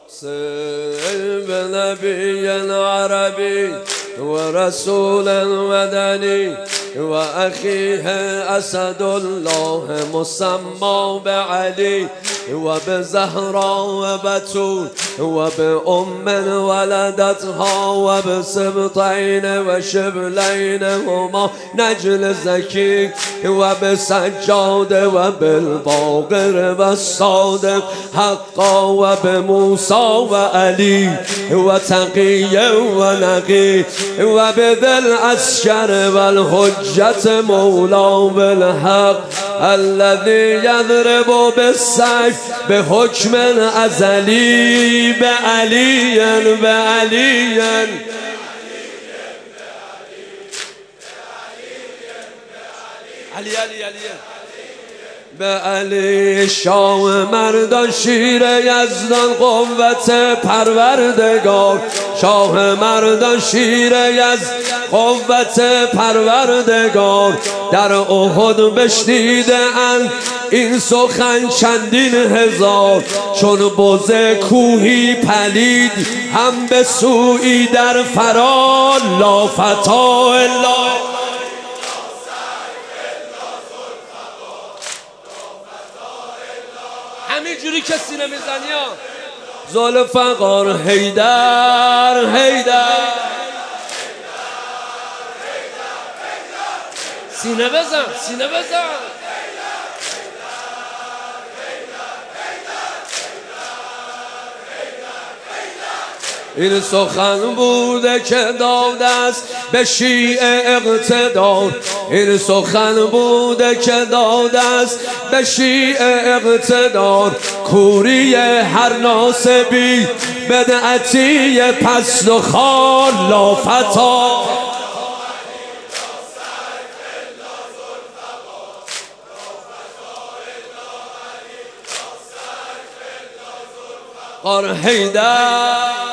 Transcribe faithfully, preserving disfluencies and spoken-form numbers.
سلب نبي عربي ورسولا مدني وأخيه أسد الله مسمى بعلي وبزهراء وبتول وبأم ولدتها وبسبطين وشبلين هما نجل زكي وبسجاد وبالباقر والصادق حقا وبموسى وعلي وتقي ونقي وبذي العسكر والحجة مولى بالحق الذي يضرب بالسيف بحكم أزلي بعلي بعلي علي علي علي به علی شاه مردان شیر یزدان قوت پروردگار شاه مردان شیر یزدان قوت پروردگار در احد بشنیده اند این سخن چندین هزار چون بز کوهی پلید هم به سوی در فرار لا فتا الا همینجوری کسی نمیزنی ها ذوالفقار حیدر حیدر سینه بزن سینه بزن این سخن بوده که داده است به شیعه اقتدار این سخن بوده که داده است به شیعه اقتدار کوری هر ناسبی بدعتی پست و خار لا فتا قار حیدر